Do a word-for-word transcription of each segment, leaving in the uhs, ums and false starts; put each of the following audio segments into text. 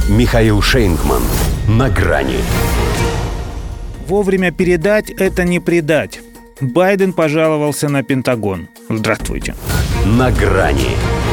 Михаил Шейнгман. На грани. Вовремя передать – это не предать. Байден пожаловался на Пентагон. Здравствуйте. На грани.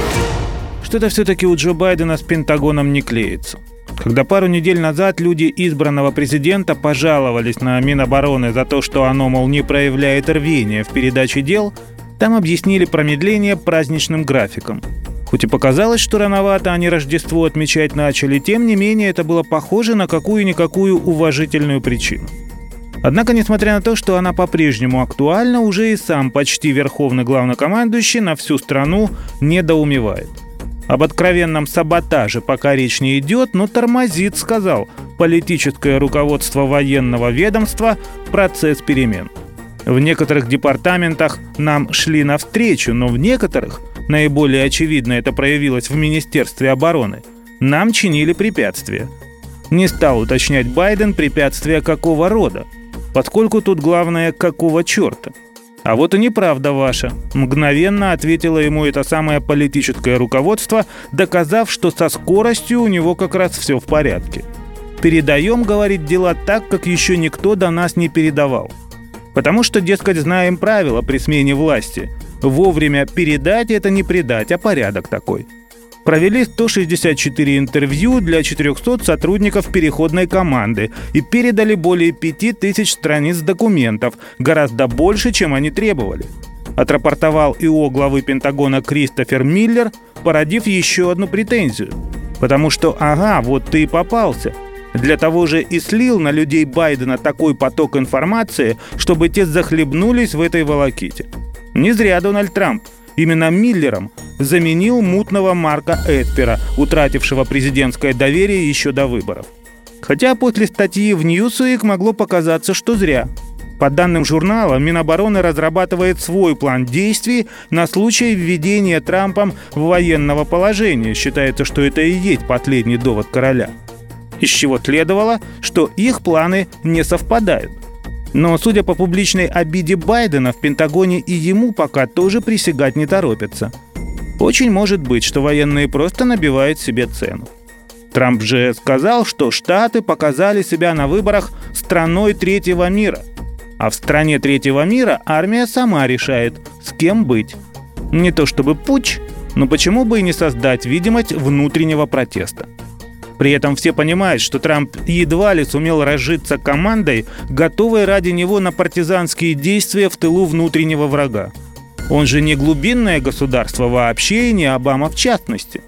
Что-то все-таки у Джо Байдена с Пентагоном не клеится. Когда пару недель назад люди избранного президента пожаловались на Минобороны за то, что оно, мол, не проявляет рвения в передаче дел, там объяснили промедление праздничным графиком. Хоть и показалось, что рановато они Рождество отмечать начали, тем не менее это было похоже на какую-никакую уважительную причину. Однако, несмотря на то, что она по-прежнему актуальна, уже и сам почти верховный главнокомандующий на всю страну недоумевает. Об откровенном саботаже пока речь не идет, но тормозит, сказал, политическое руководство военного ведомства процесс перемен. В некоторых департаментах нам шли навстречу, но в некоторых, наиболее очевидно это проявилось в Министерстве обороны, нам чинили препятствия. Не стал уточнять Байден, препятствия какого рода, поскольку тут главное какого черта. А вот и неправда ваша, мгновенно ответило ему это самое политическое руководство, доказав, что со скоростью у него как раз все в порядке. Передаем, говорит, дела так, как еще никто до нас не передавал. Потому что, дескать, знаем правила при смене власти. Вовремя передать – это не предать, а порядок такой. Провели сто шестьдесят четыре интервью для четырехсот сотрудников переходной команды и передали более пяти тысяч страниц документов, гораздо больше, чем они требовали. Отрапортовал ИО главы Пентагона Кристофер Миллер, породив еще одну претензию. Потому что, ага, вот ты и попался. Для того же и слил на людей Байдена такой поток информации, чтобы те захлебнулись в этой волоките. Не зря Дональд Трамп именно Миллером заменил мутного Марка Эспера, утратившего президентское доверие еще до выборов. Хотя после статьи в Newsweek могло показаться, что зря. По данным журнала, Минобороны разрабатывает свой план действий на случай введения Трампом военного положения. Считается, что это и есть последний довод короля. Из чего следовало, что их планы не совпадают. Но, судя по публичной обиде Байдена, в Пентагоне и ему пока тоже присягать не торопятся. Очень может быть, что военные просто набивают себе цену. Трамп же сказал, что Штаты показали себя на выборах страной третьего мира. А в стране третьего мира армия сама решает, с кем быть. Не то чтобы путч, но почему бы и не создать видимость внутреннего протеста. При этом все понимают, что Трамп едва ли сумел разжиться командой, готовой ради него на партизанские действия в тылу внутреннего врага. Он же не глубинное государство вообще и не Обама в частности.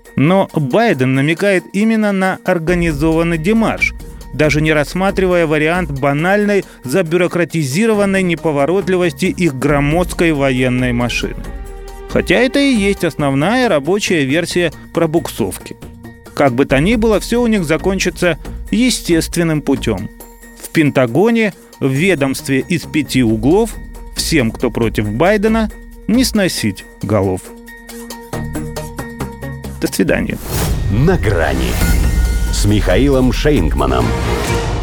Но Байден намекает именно на организованный демарш, даже не рассматривая вариант банальной забюрократизированной неповоротливости их громоздкой военной машины. Хотя это и есть основная рабочая версия пробуксовки. Как бы то ни было, все у них закончится естественным путем. В Пентагоне, в ведомстве из пяти углов, всем, кто против Байдена, не сносить голов. До свидания. На грани с Михаилом Шейнгманом.